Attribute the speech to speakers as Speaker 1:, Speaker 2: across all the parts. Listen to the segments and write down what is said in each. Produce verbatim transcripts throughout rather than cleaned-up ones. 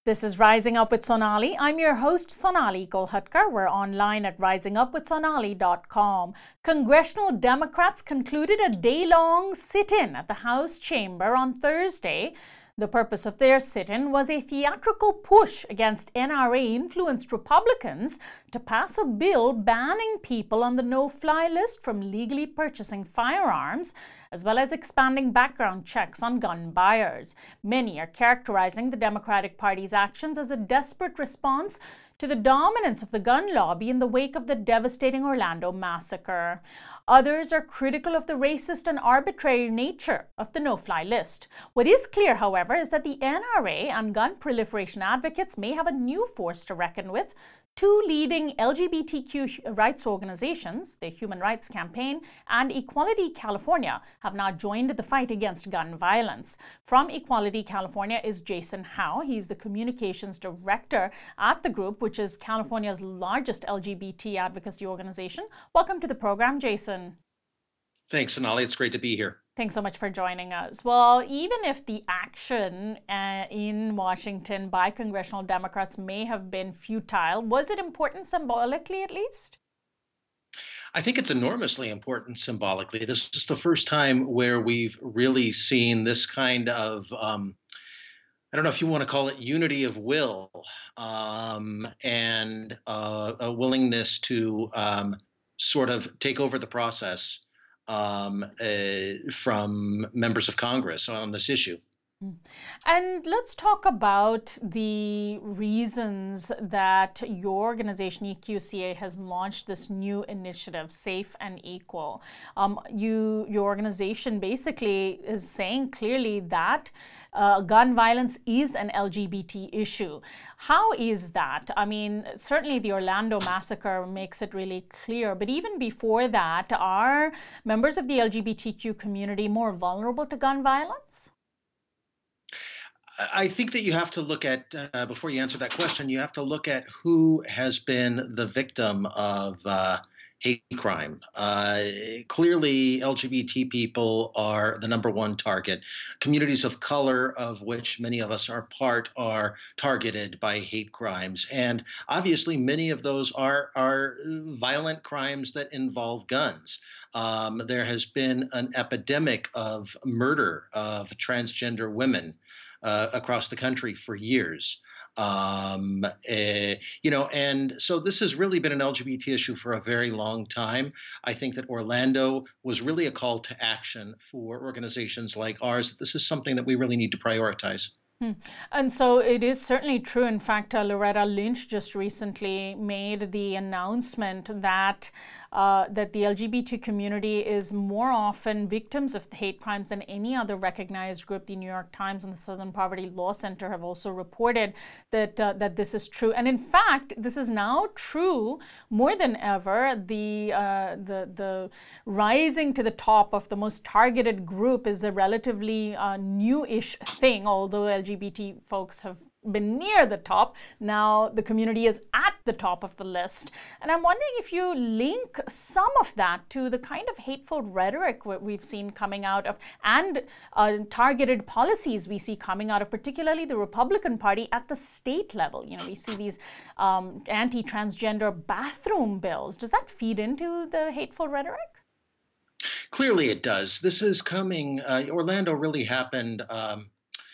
Speaker 1: This is Rising Up with Sonali. I'm your host, Sonali Kolhatkar. We're online at rising up with sonali dot com. Congressional Democrats concluded a day-long sit-in at the House chamber on Thursday. The purpose of their sit-in was a theatrical push against N R A-influenced Republicans to pass a bill banning people on the no-fly list from legally purchasing firearms, as well as expanding background checks on gun buyers. Many are characterizing the Democratic Party's actions as a desperate response to the dominance of the gun lobby in the wake of the devastating Orlando massacre. Others are critical of the racist and arbitrary nature of the no-fly list. What is clear, however, is that the N R A and gun proliferation advocates may have a new force to reckon with. Two leading L G B T Q rights organizations, the Human Rights Campaign and Equality California, have now joined the fight against gun violence. From Equality California is Jason Howe. He's the communications director at the group, which is California's largest L G B T advocacy organization. Welcome to the program, Jason.
Speaker 2: Thanks, Sonali. It's great to be here.
Speaker 1: Thanks so much for joining us. Well, even if the action uh, in Washington by congressional Democrats may have been futile, was it important symbolically at least?
Speaker 2: I think it's enormously important symbolically. This is the first time where we've really seen this kind of, um, I don't know if you want to call it unity of will, um, and uh, a willingness to um, sort of take over the process Um, uh, from members of Congress on this issue.
Speaker 1: And let's talk about the reasons that your organization, E Q C A, has launched this new initiative, Safe and Equal. Um, you, your organization basically is saying clearly that uh, gun violence is an L G B T issue. How is that? I mean, certainly the Orlando massacre makes it really clear, but even before that, are members of the L G B T Q community more vulnerable to gun violence?
Speaker 2: I think that you have to look at, uh, before you answer that question, you have to look at who has been the victim of uh, hate crime. Uh, clearly, L G B T people are the number one target. Communities of color, of which many of us are part, are targeted by hate crimes. And obviously, many of those are, are violent crimes that involve guns. Um, there has been an epidemic of murder of transgender women Uh, across the country for years. Um, uh, you know, and so this has really been an L G B T issue for a very long time. I think that Orlando was really a call to action for organizations like ours. This is something that we really need to prioritize.
Speaker 1: Hmm. And so it is certainly true. In fact, uh, Loretta Lynch just recently made the announcement that uh, that the L G B T community is more often victims of hate crimes than any other recognized group. The New York Times and the Southern Poverty Law Center have also reported that uh, that this is true. And in fact, this is now true more than ever. The uh, the the rising to the top of the most targeted group is a relatively uh, new-ish thing, although L G B T folks have been near the top. Now the community is at the top of the list. And I'm wondering if you link some of that to the kind of hateful rhetoric we've seen coming out of and uh, targeted policies we see coming out of particularly the Republican Party at the state level. You know, we see these um, anti-transgender bathroom bills. Does that feed into the hateful rhetoric?
Speaker 2: Clearly it does. This is coming, uh, Orlando really happened um,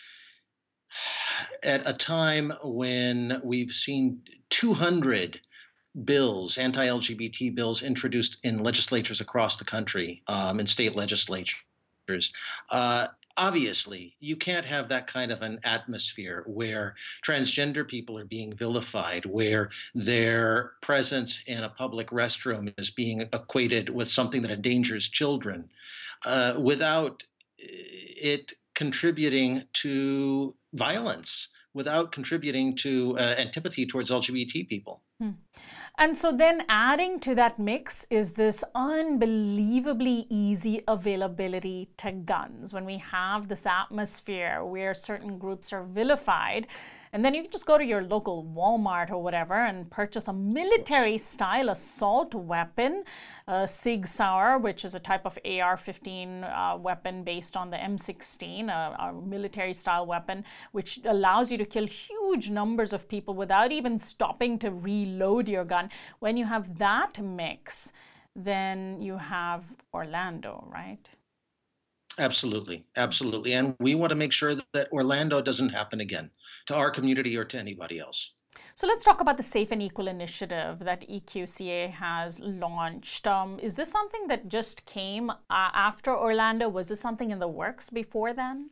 Speaker 2: at a time when we've seen two hundred bills, anti-L G B T bills, introduced in legislatures across the country, um, in state legislatures. Uh, obviously, you can't have that kind of an atmosphere where transgender people are being vilified, where their presence in a public restroom is being equated with something that endangers children, uh, without it contributing to violence, without contributing to uh, antipathy towards L G B T people.
Speaker 1: Hmm. And so then adding to that mix is this unbelievably easy availability to guns. When we have this atmosphere where certain groups are vilified, And then you can just go to your local Walmart or whatever and purchase a military-style assault weapon, uh, Sig Sauer, which is a type of A R fifteen uh, weapon based on the M sixteen, a, a military-style weapon, which allows you to kill huge numbers of people without even stopping to reload your gun. When you have that mix, then you have Orlando, right?
Speaker 2: Absolutely, absolutely. And we want to make sure that Orlando doesn't happen again to our community or to anybody else.
Speaker 1: So let's talk about the Safe and Equal initiative that E Q C A has launched. Um, is this something that just came uh, after Orlando? Was this something in the works before then?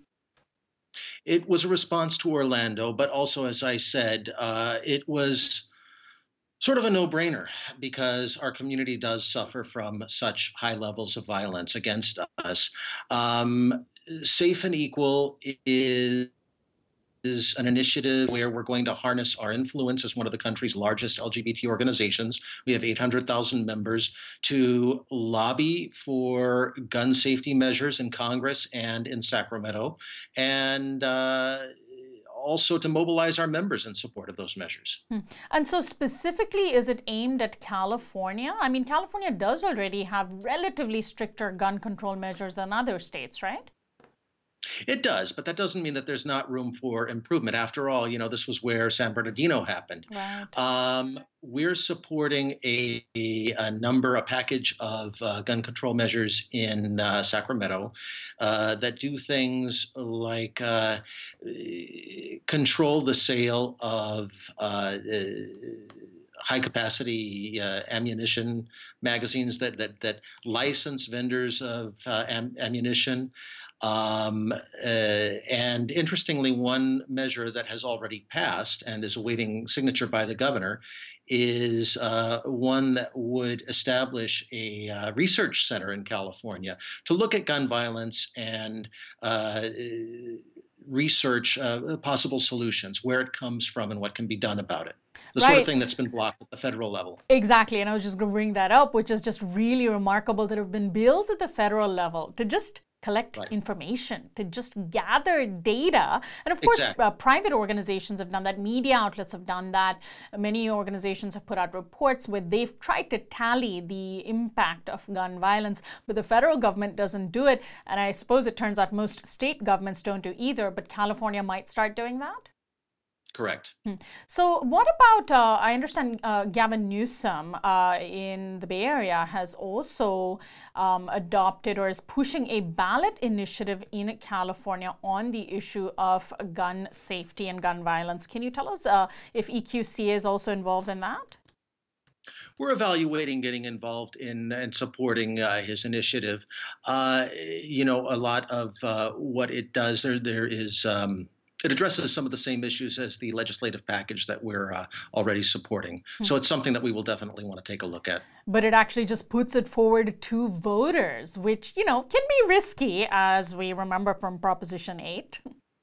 Speaker 2: It was a response to Orlando, but also, as I said, uh, it was sort of a no-brainer because our community does suffer from such high levels of violence against us. Um, Safe and Equal is is an initiative where we're going to harness our influence as one of the country's largest L G B T organizations. We have eight hundred thousand members to lobby for gun safety measures in Congress and in Sacramento, and uh, also to mobilize our members in support of those measures.
Speaker 1: Hmm. And so specifically, is it aimed at California? I mean, California does already have relatively stricter gun control measures than other states, right?
Speaker 2: It does, but that doesn't mean that there's not room for improvement. After all, you know, this was where San Bernardino happened.
Speaker 1: Right.
Speaker 2: Um, we're supporting a, a, a number, a package of uh, gun control measures in uh, Sacramento uh, that do things like uh, control the sale of uh, uh, high-capacity uh, ammunition magazines, that that that license vendors of uh, am- ammunition. Um, uh, and interestingly, one measure that has already passed and is awaiting signature by the governor is uh, one that would establish a uh, research center in California to look at gun violence and uh, research uh, possible solutions, where it comes from and what can be done about it. The
Speaker 1: Right.
Speaker 2: sort of thing that's been blocked at the federal level.
Speaker 1: Exactly. And I was just going to bring that up, which is just really remarkable. There have been bills at the federal level to just collect
Speaker 2: Right.
Speaker 1: information, to just gather data. And of course,
Speaker 2: Exactly.
Speaker 1: uh, private organizations have done that. Media outlets have done that. Many organizations have put out reports where they've tried to tally the impact of gun violence, but the federal government doesn't do it. And I suppose it turns out most state governments don't do either, but California might start doing that.
Speaker 2: Correct.
Speaker 1: So what about, uh, I understand uh, Gavin Newsom uh, in the Bay Area has also um, adopted or is pushing a ballot initiative in California on the issue of gun safety and gun violence. Can you tell us uh, if E Q C A is also involved in that?
Speaker 2: We're evaluating getting involved in and supporting uh, his initiative. Uh, you know, a lot of uh, what it does, there, there is, um, it addresses some of the same issues as the legislative package that we're uh, already supporting. So it's something that we will definitely want to take a look at.
Speaker 1: But it actually just puts it forward to voters, which, you know, can be risky, as we remember from Proposition eight.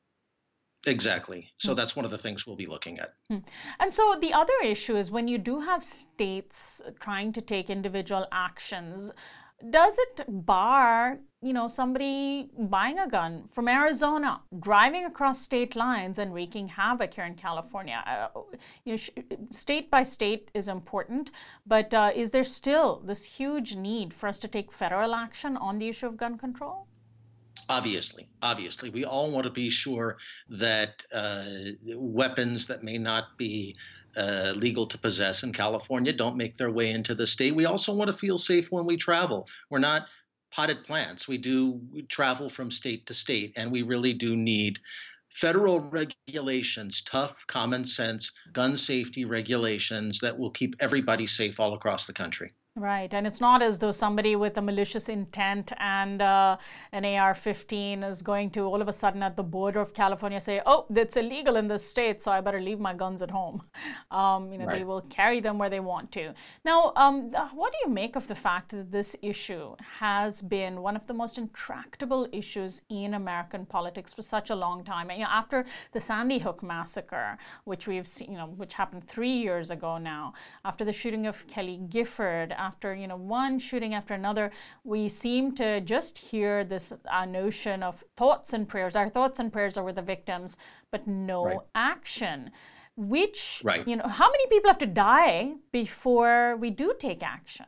Speaker 2: Exactly. So that's one of the things we'll be looking at.
Speaker 1: And so the other issue is when you do have states trying to take individual actions, does it bar, you know, somebody buying a gun from Arizona, driving across state lines and wreaking havoc here in California? Uh, you know, sh- state by state is important, but uh, is there still this huge need for us to take federal action on the issue of gun control?
Speaker 2: Obviously, obviously, we all want to be sure that uh, weapons that may not be uh, legal to possess in California don't make their way into the state. We also want to feel safe when we travel. We're not potted plants. We do travel from state to state, and we really do need federal regulations, tough, common sense gun safety regulations that will keep everybody safe all across the country.
Speaker 1: Right, and it's not as though somebody with a malicious intent and uh, an A R fifteen is going to all of a sudden at the border of California say, oh, that's illegal in this state, so I better leave my guns at home. Um, you know,
Speaker 2: Right.
Speaker 1: They will carry them where they want to. Now, um, what do you make of the fact that this issue has been one of the most intractable issues in American politics for such a long time? And, you know, after the Sandy Hook massacre, which we've seen, you know, which happened three years ago now, after the shooting of Kelly Gifford, after, you know, one shooting after another, we seem to just hear this uh, notion of thoughts and prayers. Our thoughts and prayers are with the victims, but no
Speaker 2: Right.
Speaker 1: action. Which,
Speaker 2: Right.
Speaker 1: you know, how many people have to die before we do take action?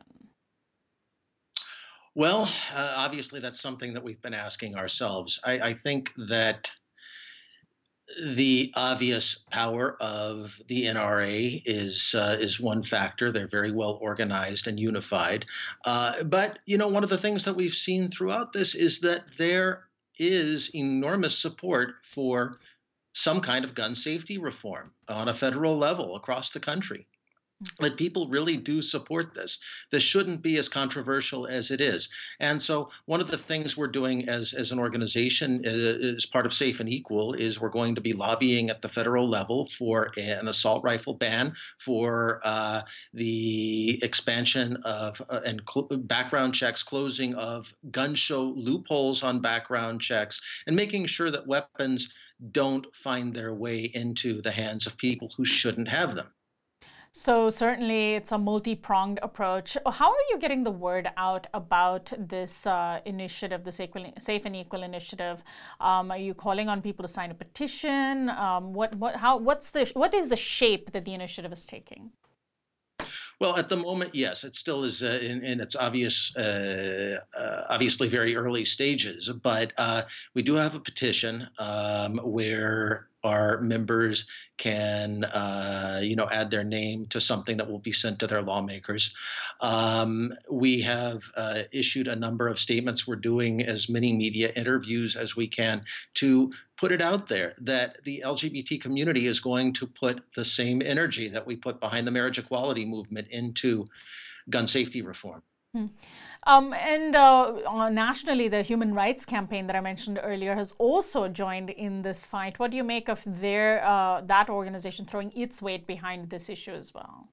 Speaker 2: Well, uh, obviously, that's something that we've been asking ourselves. I, I think that the obvious power of the N R A is uh, is one factor. They're very well organized and unified. Uh, but you know, one of the things that we've seen throughout this is that there is enormous support for some kind of gun safety reform on a federal level across the country. That people really do support this. This shouldn't be as controversial as it is. And so, one of the things we're doing as, as an organization, uh, as part of Safe and Equal, is we're going to be lobbying at the federal level for an assault rifle ban, for uh, the expansion of uh, and cl- background checks, closing of gun show loopholes on background checks, and making sure that weapons don't find their way into the hands of people who shouldn't have them.
Speaker 1: So certainly it's a multi-pronged approach. How are you getting the word out about this uh, initiative, the Safe and Equal initiative? Um, are you calling on people to sign a petition? Um, what, what, how, what's the, what is the shape that the initiative is taking?
Speaker 2: Well, at the moment, yes, it still is uh, in, in its obvious, uh, uh, obviously very early stages. But uh, we do have a petition um, where our members can, uh, you know, add their name to something that will be sent to their lawmakers. Um, we have uh, issued a number of statements. We're doing as many media interviews as we can to put it out there that the L G B T community is going to put the same energy that we put behind the marriage equality movement into gun safety reform.
Speaker 1: Hmm. Um, and uh, nationally, the Human Rights Campaign that I mentioned earlier has also joined in this fight. What do you make of their uh, that organization throwing its weight behind this issue as well?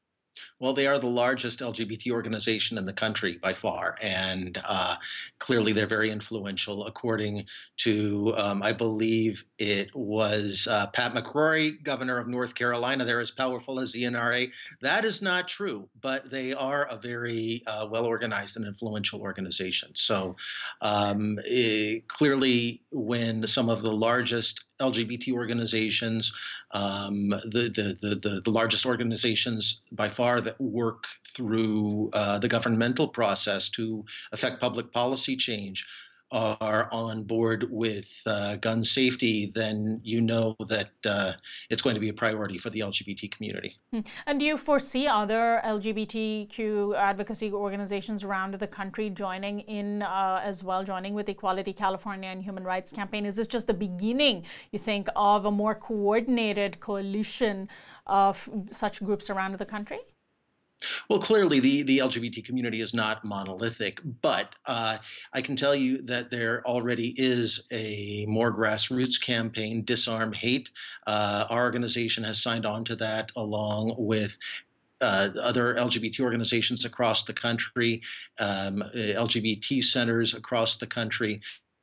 Speaker 2: Well, they are the largest L G B T organization in the country by far, and uh, clearly they're very influential. According to, um, I believe it was uh, Pat McCrory, governor of North Carolina, they're as powerful as the N R A. That is not true, but they are a very uh, well-organized and influential organization. So um, it, clearly, when some of the largest L G B T organizations, um, the, the, the, the, the largest organizations by far that work through uh, the governmental process to affect public policy change, are on board with uh, gun safety, then you know that uh, it's going to be a priority for the L G B T community.
Speaker 1: And do you foresee other L G B T Q advocacy organizations around the country joining in uh, as well, joining with Equality California and Human Rights Campaign? Is this just the beginning, you think, of a more coordinated coalition of such groups around the country?
Speaker 2: Well, clearly the, the L G B T community is not monolithic, but uh, I can tell you that there already is a more grassroots campaign, Disarm Hate. Uh, our organization has signed on to that along with Uh, other L G B T organizations across the country, um, L G B T centers across the country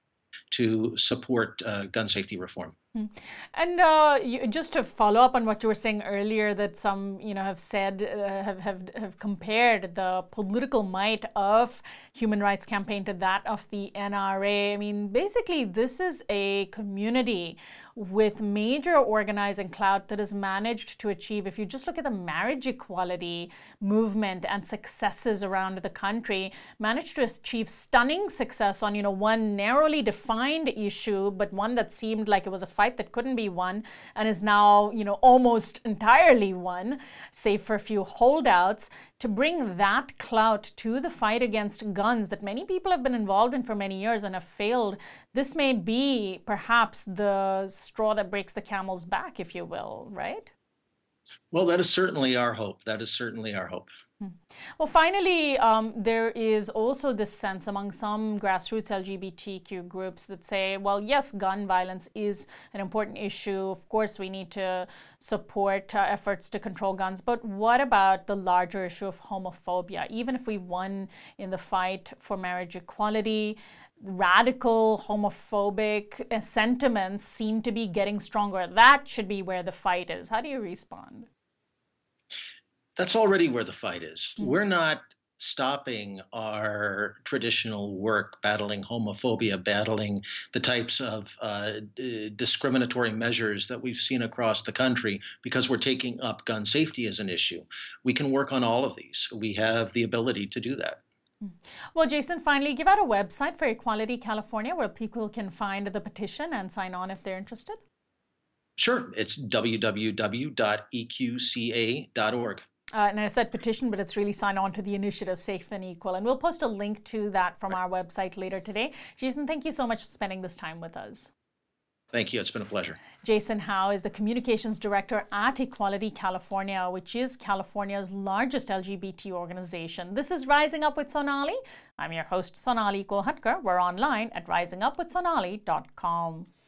Speaker 2: to support uh, gun safety reform.
Speaker 1: And uh, you, just to follow up on what you were saying earlier, that some, you know, have said, uh, have, have have compared the political might of Human Rights Campaign to that of the N R A. I mean, basically, this is a community with major organizing clout that has managed to achieve, if you just look at the marriage equality movement and successes around the country, managed to achieve stunning success on, you know, one narrowly defined issue, but one that seemed like it was a fight that couldn't be won and is now, you know, almost entirely won, save for a few holdouts. To bring that clout to the fight against guns that many people have been involved in for many years and have failed, this may be perhaps the straw that breaks the camel's back, if you will, right?
Speaker 2: Well, that is certainly our hope. That is certainly our hope.
Speaker 1: Well, finally, um, there is also this sense among some grassroots L G B T Q groups that say, well, yes, gun violence is an important issue. Of course, we need to support uh, efforts to control guns. But what about the larger issue of homophobia? Even if we won in the fight for marriage equality, radical homophobic sentiments seem to be getting stronger. That should be where the fight is. How do you respond?
Speaker 2: That's already where the fight is. Mm. We're not stopping our traditional work, battling homophobia, battling the types of uh, d- discriminatory measures that we've seen across the country because we're taking up gun safety as an issue. We can work on all of these. We have the ability to do that.
Speaker 1: Well, Jason, finally, give out a website for Equality California where people can find the petition and sign on if they're interested.
Speaker 2: Sure. It's w w w dot e q c a dot org.
Speaker 1: Uh, and I said petition, but it's really sign on to the initiative Safe and Equal. And we'll post a link to that from our website later today. Jason, thank you so much for spending this time with us.
Speaker 2: Thank you. It's been a pleasure.
Speaker 1: Jason Howe is the Communications Director at Equality California, which is California's largest L G B T organization. This is Rising Up with Sonali. I'm your host, Sonali Kolhatkar. We're online at rising up with sonali dot com.